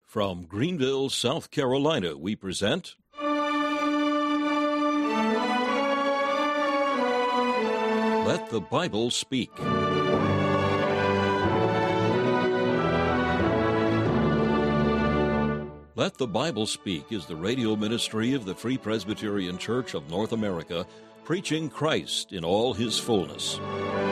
From Greenville, South Carolina, we present Let the Bible Speak. Let the Bible Speak is the radio ministry of the Free Presbyterian Church of North America, preaching Christ in all his fullness.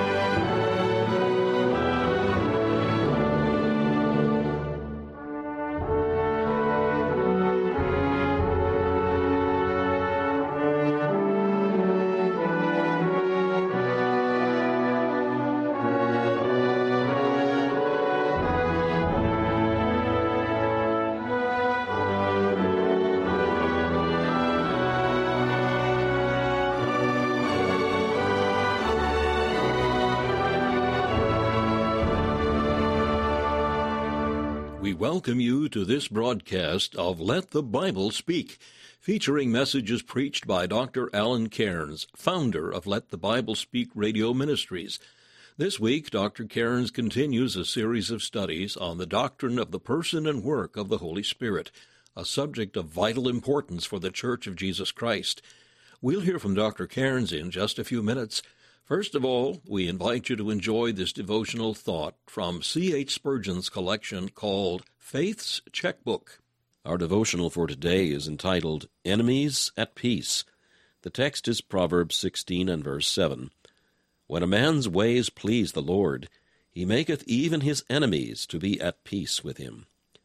We welcome you to this broadcast of Let the Bible Speak, featuring messages preached by Dr. Alan Cairns, founder of Let the Bible Speak Radio Ministries. This week, Dr. Cairns continues a series of studies on the doctrine of the person and work of the Holy Spirit, a subject of vital importance for the Church of Jesus Christ. We'll hear from Dr. Cairns in just a few minutes. First of all, we invite you to enjoy this devotional thought from C.H. Spurgeon's collection called Faith's Checkbook. Our devotional for today is entitled, Enemies at Peace. The text is Proverbs 16 and verse 7. When a man's ways please the Lord, he maketh even his enemies to be at peace with him.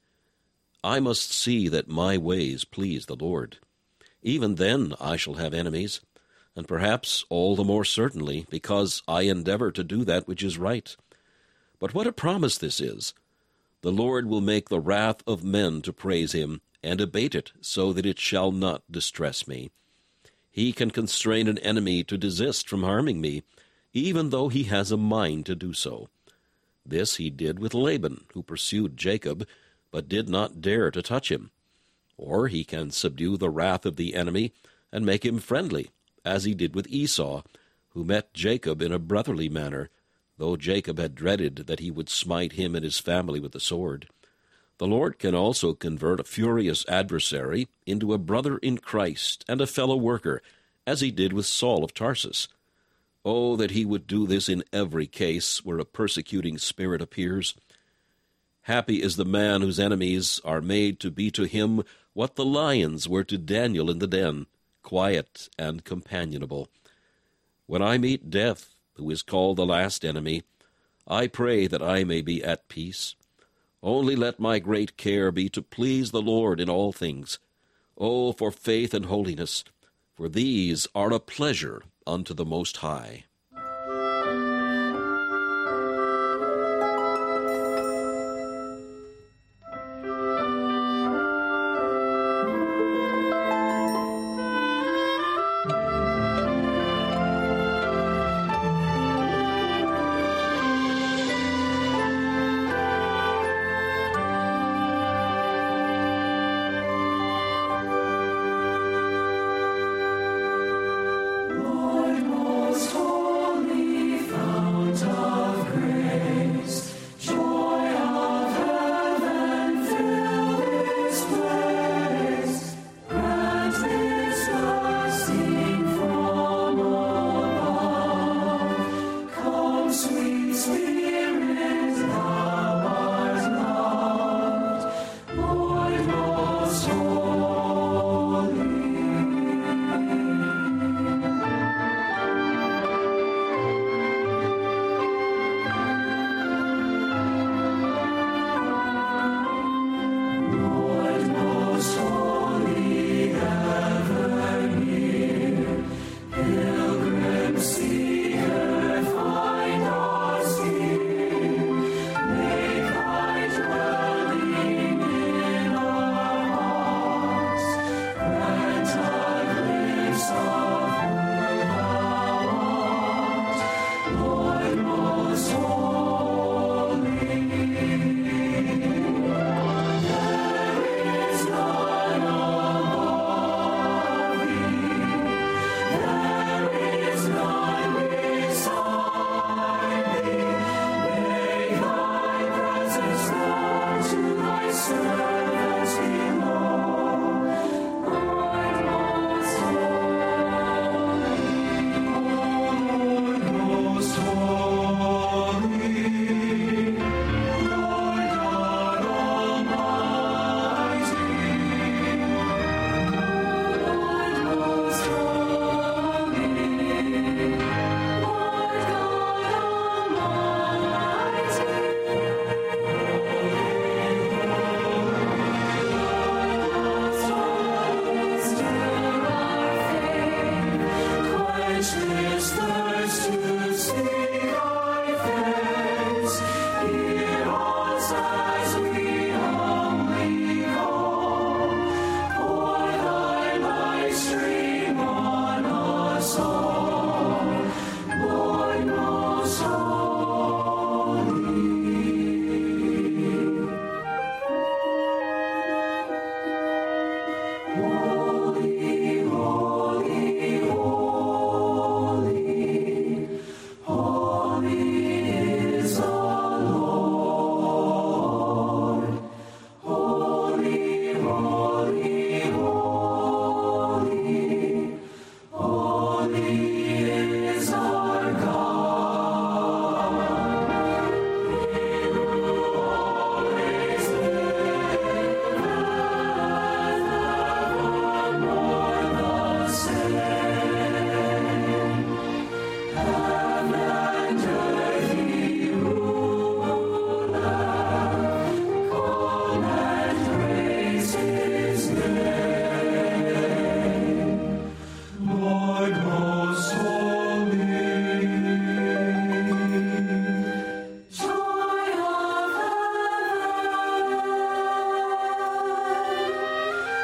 I must see that my ways please the Lord. Even then I shall have enemies, and perhaps all the more certainly because I endeavor to do that which is right. But what a promise this is! The Lord will make the wrath of men to praise him, and abate it, so that it shall not distress me. He can constrain an enemy to desist from harming me, even though he has a mind to do so. This he did with Laban, who pursued Jacob, but did not dare to touch him. Or he can subdue the wrath of the enemy and make him friendly, as he did with Esau, who met Jacob in a brotherly manner, though Jacob had dreaded that he would smite him and his family with the sword. The Lord can also convert a furious adversary into a brother in Christ and a fellow worker, as he did with Saul of Tarsus. Oh, that he would do this in every case where a persecuting spirit appears. Happy is the man whose enemies are made to be to him what the lions were to Daniel in the den, quiet and companionable. When I meet death, who is called the last enemy, I pray that I may be at peace. Only let my great care be to please the Lord in all things. Oh, for faith and holiness, for these are a pleasure unto the Most High. Lord most holy.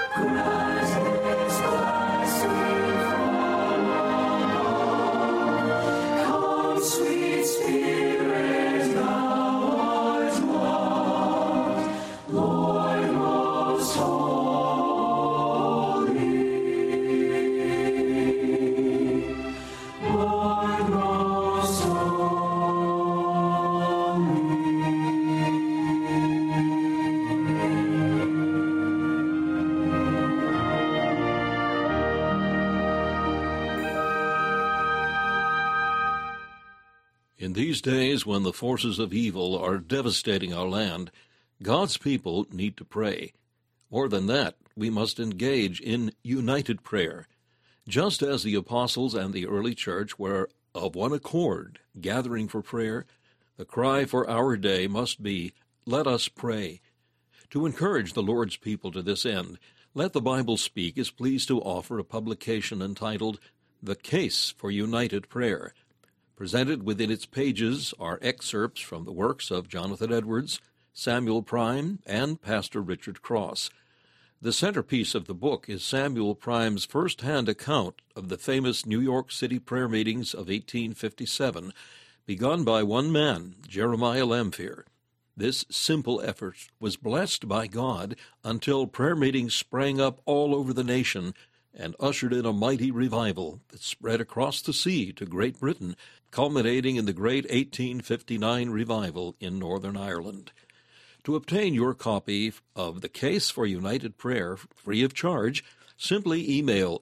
In these days when the forces of evil are devastating our land, God's people need to pray. More than that, we must engage in united prayer. Just as the apostles and the early church were of one accord, gathering for prayer, the cry for our day must be, "Let us pray." To encourage the Lord's people to this end, Let the Bible Speak is pleased to offer a publication entitled The Case for United Prayer. Presented within its pages are excerpts from the works of Jonathan Edwards, Samuel Prime, and Pastor Richard Cross. The centerpiece of the book is Samuel Prime's first-hand account of the famous New York City prayer meetings of 1857, begun by one man, Jeremiah Lamphere. This simple effort was blessed by God until prayer meetings sprang up all over the nation and ushered in a mighty revival that spread across the sea to Great Britain, culminating in the great 1859 revival in Northern Ireland. To obtain your copy of The Case for United Prayer free of charge, simply email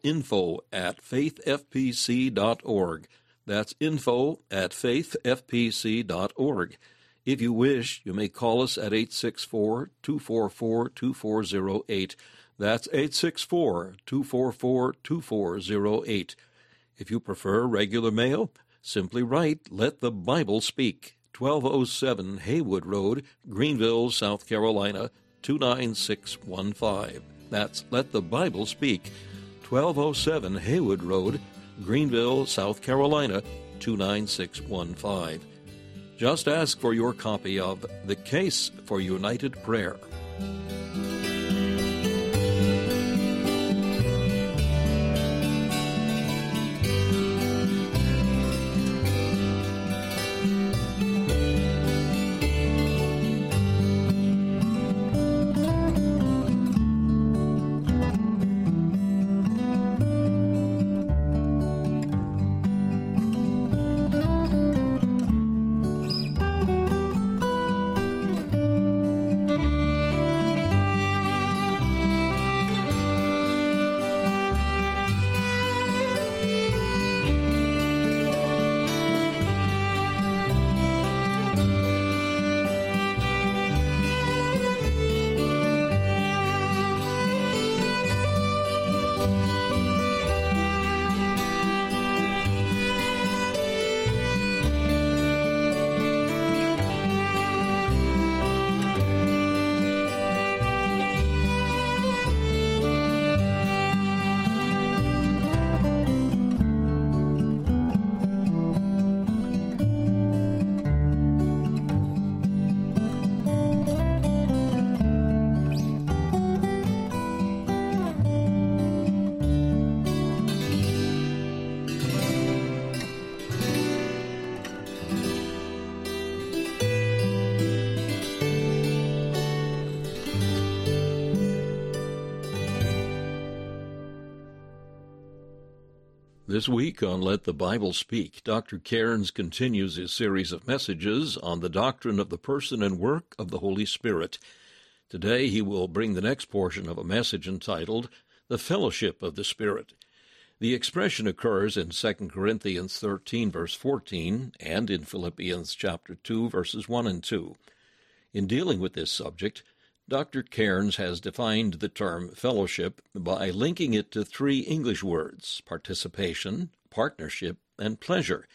info@faithfpc.org. That's info@faithfpc.org. If you wish, you may call us at 864-244-2408. That's 864-244-2408. If you prefer regular mail, simply write Let the Bible Speak, 1207 Haywood Road, Greenville, South Carolina, 29615. That's Let the Bible Speak, 1207 Haywood Road, Greenville, South Carolina, 29615. Just ask for your copy of The Case for United Prayer. This week on Let the Bible Speak, Dr. Cairns continues his series of messages on the doctrine of the person and work of the Holy Spirit. Today he will bring the next portion of a message entitled The Fellowship of the Spirit. The expression occurs in 2 Corinthians 13, verse 14, and in Philippians chapter 2, verses 1 and 2. In dealing with this subject, Dr. Cairns has defined the term fellowship by linking it to three English words: participation, partnership, and pleasure.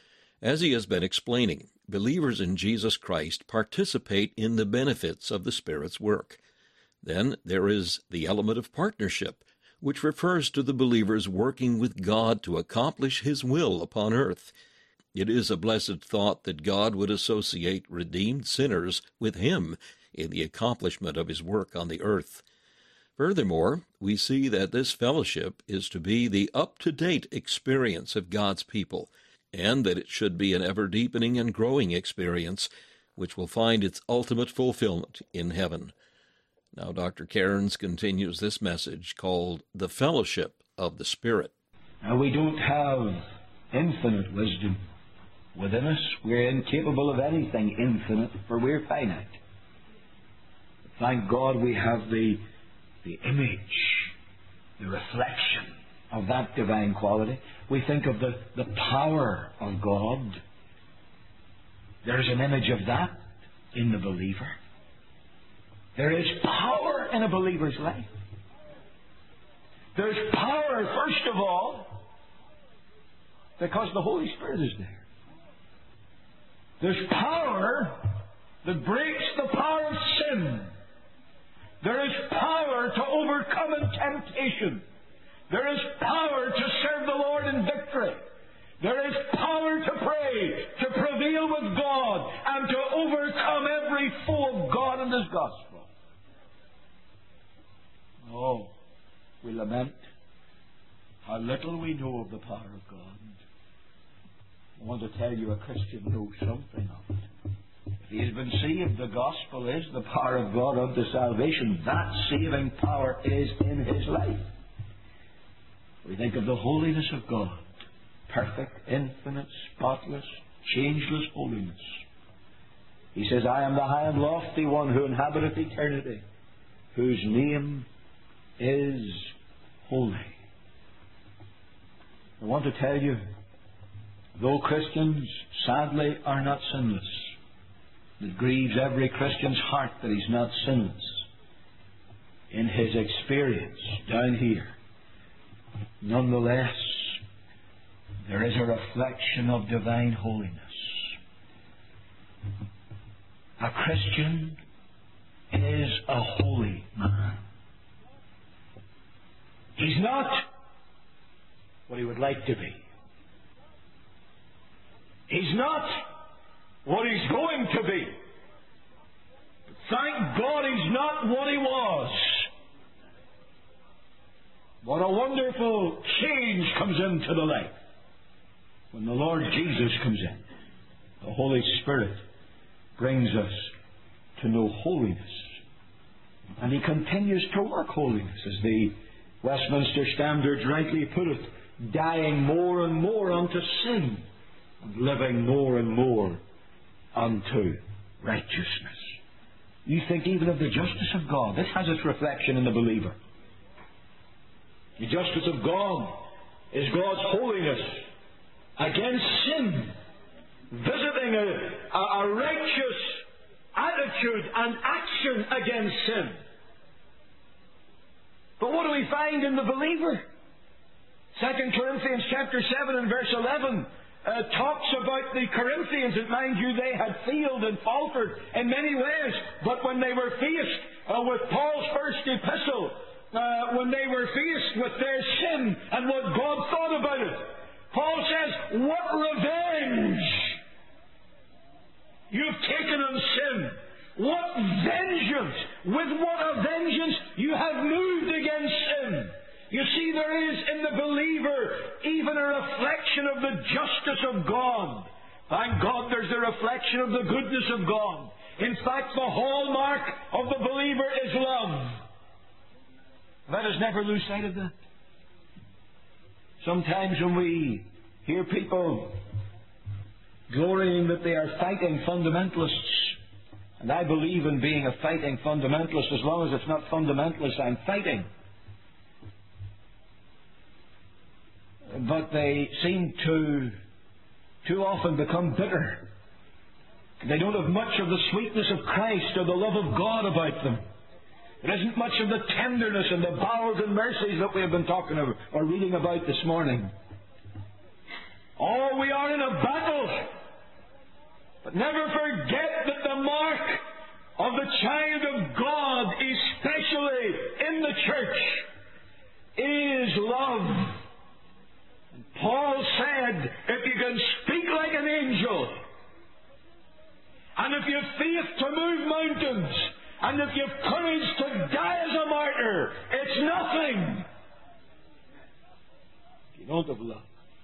As he has been explaining, believers in Jesus Christ participate in the benefits of the Spirit's work. Then there is the element of partnership, which refers to the believers working with God to accomplish His will upon earth. It is a blessed thought that God would associate redeemed sinners with Him in the accomplishment of His work on the earth. Furthermore, we see that this fellowship is to be the up-to-date experience of God's people, and that it should be an ever-deepening and growing experience, which will find its ultimate fulfillment in heaven. Now, Dr. Cairns continues this message called The Fellowship of the Spirit. Now, we don't have infinite wisdom within us. We're incapable of anything infinite, for we're finite. Thank God we have the image, the reflection of that divine quality. We think of the power of God. There's an image of that in the believer. There is power in a believer's life. There's power, first of all, because the Holy Spirit is there. There's power that breaks the power of sin. There is power to overcome temptation. There is power to serve the Lord in victory. There is power to pray, to prevail with God, and to overcome every foe of God and His gospel. Oh, we lament how little we know of the power of God. I want to tell you, a Christian knows something of it. If he has been saved, the gospel is the power of God unto salvation. That saving power is in his life. We think of the holiness of God. Perfect, infinite, spotless, changeless holiness. He says, I am the high and lofty one who inhabiteth eternity, whose name is holy. I want to tell you, though Christians sadly are not sinless, it grieves every Christian's heart that he's not sinless. In his experience down here, nonetheless, there is a reflection of divine holiness. A Christian is a holy man. He's not what he would like to be. He's not what he's going to be. But thank God he's not what he was. What a wonderful change comes into the life when the Lord Jesus comes in. The Holy Spirit brings us to know holiness. And He continues to work holiness, as the Westminster Standards rightly put it, dying more and more unto sin, and living more and more unto righteousness. You think even of the justice of God. This has its reflection in the believer. The justice of God is God's holiness against sin, visiting a righteous attitude and action against sin. But what do we find in the believer? 2 Corinthians chapter 7 and verse 11 talks about the Corinthians, and mind you, they had failed and faltered in many ways, but when they were faced with Paul's first epistle, when they were faced with their sin and what God thought about it, Paul says, what revenge you've taken on sin! What vengeance! With what a vengeance you have moved against sin! You see, there is in the believer even a reflection of the justice of God. Thank God there's a reflection of the goodness of God. In fact, the hallmark of the believer is love. Let us never lose sight of that. Sometimes when we hear people glorying that they are fighting fundamentalists, and I believe in being a fighting fundamentalist, as long as it's not fundamentalist I'm fighting. But they seem to too often become bitter. They don't have much of the sweetness of Christ or the love of God about them. There isn't much of the tenderness and the bowels and mercies that we have been talking about or reading about this morning. Oh, we are in a battle. But never forget that the mark of the child of God, especially in the church, is love. And Paul said, if you can speak like an angel, and if you have faith to move mountains, And if you've courage to die as a martyr, it's nothing. If you don't have love.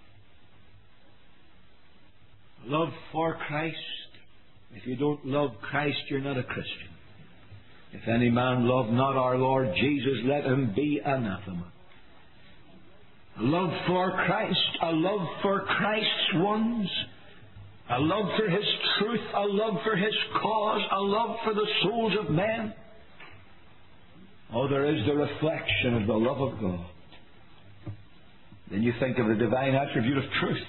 Love for Christ. If you don't love Christ, you're not a Christian. If any man love not our Lord Jesus, let him be anathema. A love for Christ, a love for Christ's ones, a love for His truth, a love for His cause, a love for the souls of men. Oh, there is the reflection of the love of God. Then you think of the divine attribute of truth.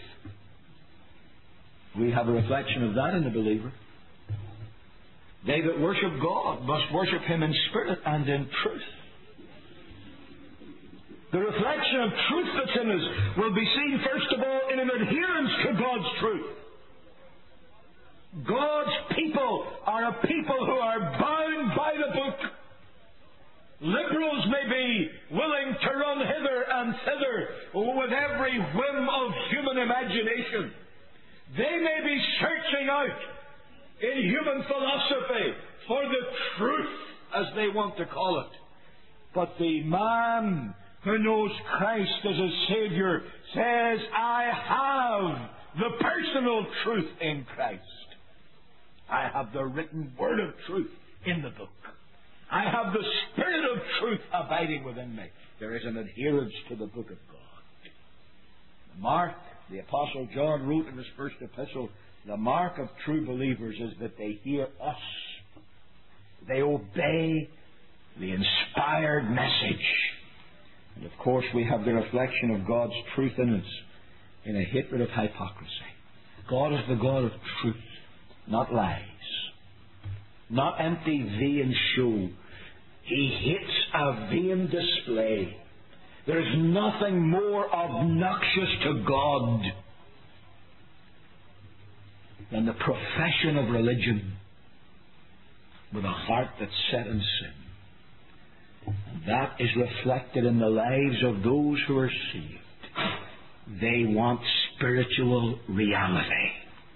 We have a reflection of that in the believer. They that worship God must worship Him in spirit and in truth. The reflection of truth that's in us will be seen, first of all, in an adherence to God's truth. God's people are a people who are bound by the book. Liberals may be willing to run hither and thither with every whim of human imagination. They may be searching out in human philosophy for the truth, as they want to call it. But the man who knows Christ as his Savior says, I have the personal truth in Christ. I have the written word of truth in the book. I have the Spirit of truth abiding within me. There is an adherence to the book of God. Mark, the Apostle John wrote in his first epistle, the mark of true believers is that they hear us. They obey the inspired message. And of course we have the reflection of God's truth in us in a hatred of hypocrisy. God is the God of truth, not lies, not empty vain show. He hates a vain display. There's nothing more obnoxious to God than the profession of religion with a heart that's set in sin. And that is reflected in the lives of those who are saved. They want spiritual reality,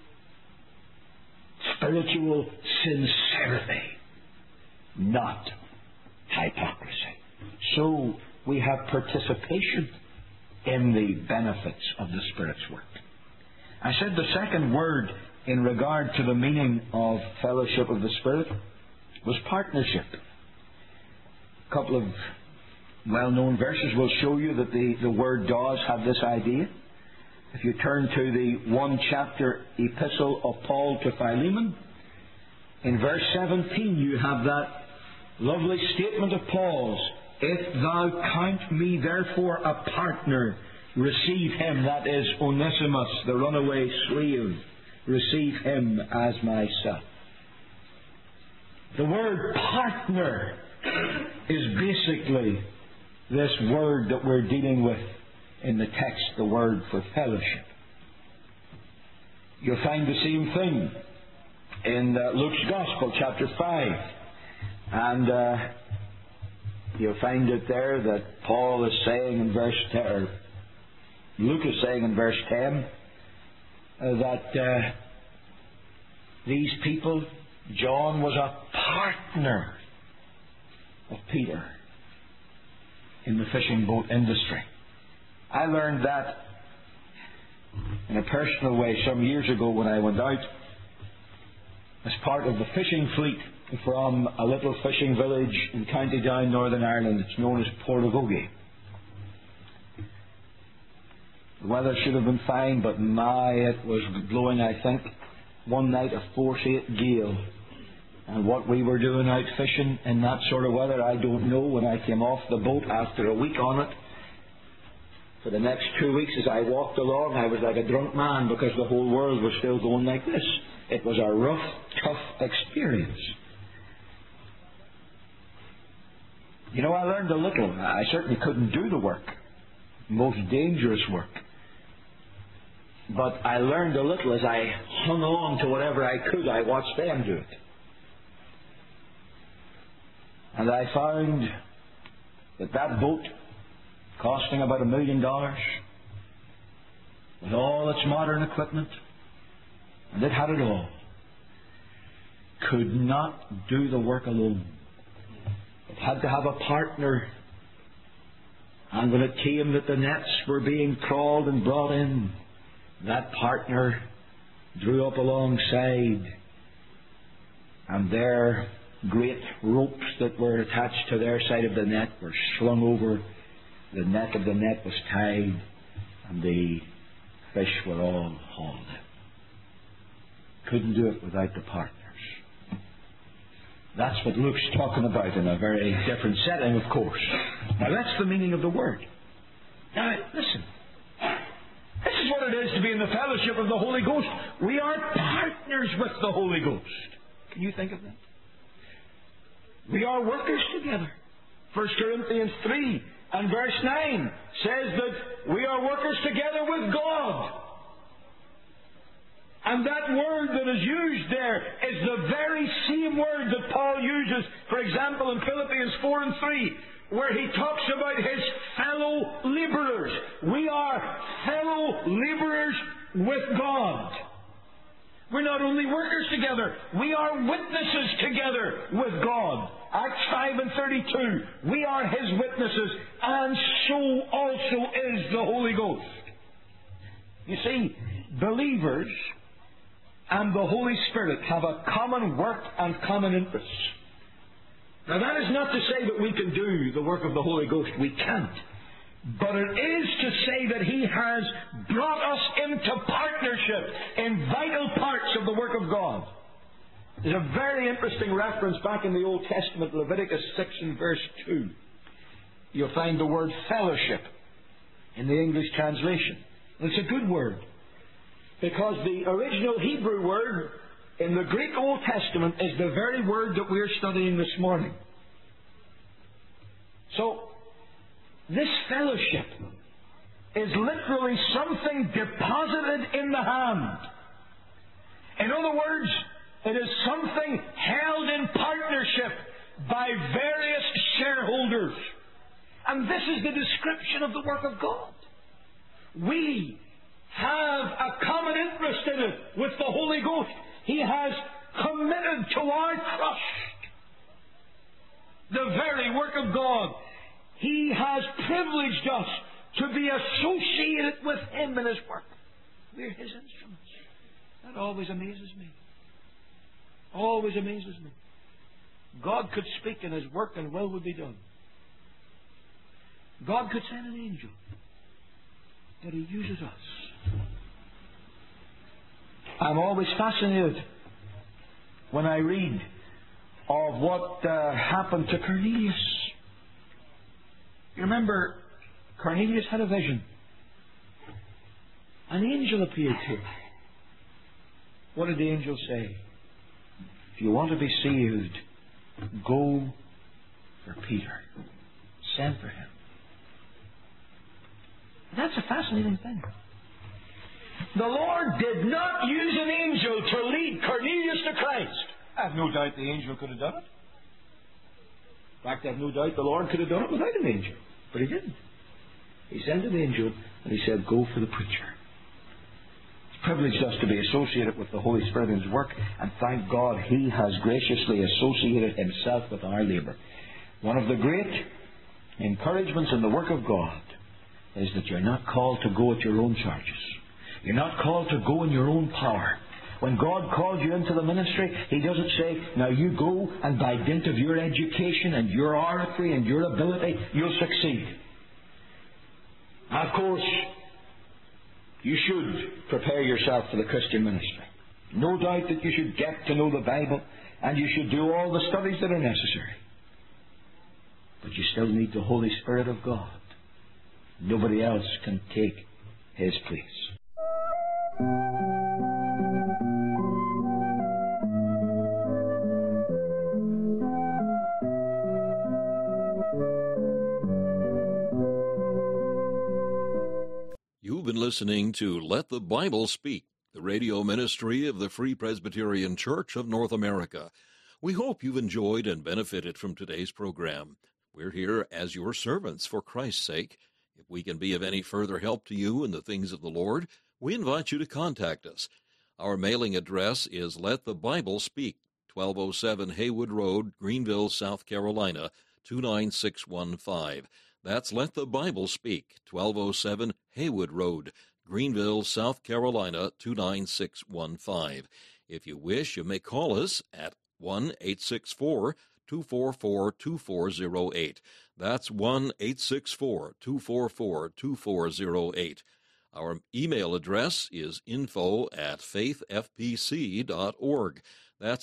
spiritual sincerity, not hypocrisy. So we have participation in the benefits of the Spirit's work. I said the second word in regard to the meaning of fellowship of the Spirit was partnership. A couple of well-known verses will show you that the word does have this idea. If you turn to the 1 chapter epistle of Paul to Philemon, in verse 17 you have that lovely statement of Paul's, if thou count me therefore a partner, receive him, that is Onesimus, the runaway slave, receive him as my son. The word partner is basically this word that we're dealing with in the text, the word for fellowship. You'll find the same thing in Luke's Gospel, chapter 5. And you'll find it there that Paul is saying in verse 10, or Luke is saying in verse 10, that these people, John was a partner of Peter in the fishing boat industry. I learned that in a personal way some years ago when I went out as part of the fishing fleet from a little fishing village in County Down, Northern Ireland. It's known as Portagogie. The weather should have been fine, but it was blowing, I think, one night a force 8 gale. And what we were doing out fishing in that sort of weather, I don't know. When I came off the boat after a week on it, for the next 2 weeks as I walked along, I was like a drunk man because the whole world was still going like this. It was a rough, tough experience. You know, I learned a little. I certainly couldn't do the work, most dangerous work. But I learned a little as I hung on to whatever I could. I watched them do it. And I found that boat, costing about $1 million, with all its modern equipment, and it had it all, could not do the work alone. It had to have a partner. And when it came that the nets were being trawled and brought in, that partner drew up alongside, and their great ropes that were attached to their side of the net were slung over. The neck of the net was tied, and the fish were all hauled in. Couldn't do it without the partners. That's what Luke's talking about in a very different setting, of course. Now, that's the meaning of the word. Now, listen. This is what it is to be in the fellowship of the Holy Ghost. We are partners with the Holy Ghost. Can you think of that? We are workers together. 1 Corinthians 3 and verse 9 says that we are workers together with God. And that word that is used there is the very same word that Paul uses, for example, in Philippians 4 and 3, where he talks about his fellow laborers. We are fellow laborers with God. We're not only workers together, we are witnesses together with God. Acts 5 and 32. We are His witnesses, and so also is the Holy Ghost. You see, believers and the Holy Spirit have a common work and common interests. Now, that is not to say that we can do the work of the Holy Ghost. We can't. But it is to say that He has brought us into partnership in vital parts of the work of God. There's a very interesting reference back in the Old Testament, Leviticus 6 and verse 2. You'll find the word fellowship in the English translation. It's a good word, because the original Hebrew word in the Greek Old Testament is the very word that we're studying this morning. So, this fellowship is literally something deposited in the hand. In other words, it is something held in partnership by various shareholders. And this is the description of the work of God. We have a common interest in it with the Holy Ghost. He has committed to our trust the very work of God. He has privileged us to be associated with Him in His work. We're His instruments. That always amazes me. Always amazes me. God could speak and His work and will would be done. God could send an angel, but He uses us. I'm always fascinated when I read of what happened to Cornelius. You remember, Cornelius had a vision. An angel appeared to him. What did the angel say? If you want to be saved, go for Peter. Send for him. That's a fascinating thing. The Lord did not use an angel to lead Cornelius to Christ. I have no doubt the angel could have done it. In fact, I have no doubt the Lord could have done it without an angel. But He didn't. He sent an angel and He said, go for the preacher. He's privileged us to be associated with the Holy Spirit in His work, and thank God He has graciously associated Himself with our labour. One of the great encouragements in the work of God is that you're not called to go at your own charges. You're not called to go in your own power. When God called you into the ministry, He doesn't say, now you go and by dint of your education and your oratory and your ability, you'll succeed. Of course, you should prepare yourself for the Christian ministry. No doubt that you should get to know the Bible and you should do all the studies that are necessary. But you still need the Holy Spirit of God. Nobody else can take His place. You've been listening to Let the Bible Speak, the radio ministry of the Free Presbyterian Church of North America. We hope you've enjoyed and benefited from today's program. We're here as your servants for Christ's sake. If we can be of any further help to you in the things of the Lord, we invite you to contact us. Our mailing address is Let the Bible Speak, 1207 Haywood Road, Greenville, South Carolina, 29615. That's Let the Bible Speak, 1207 Haywood Road, Greenville, South Carolina, 29615. If you wish, you may call us at 1-864-244-2408. That's 1-864-244-2408. Our email address is info@faithfpc.org. That's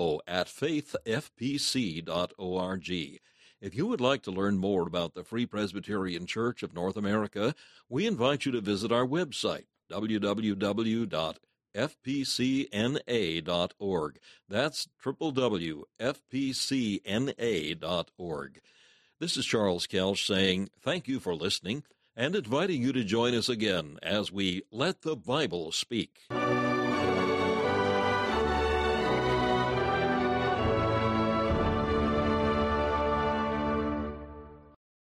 info@faithfpc.org. If you would like to learn more about the Free Presbyterian Church of North America, we invite you to visit our website, www.fpcna.org. That's www.fpcna.org. This is Charles Kelch saying thank you for listening and inviting you to join us again as we Let the Bible Speak.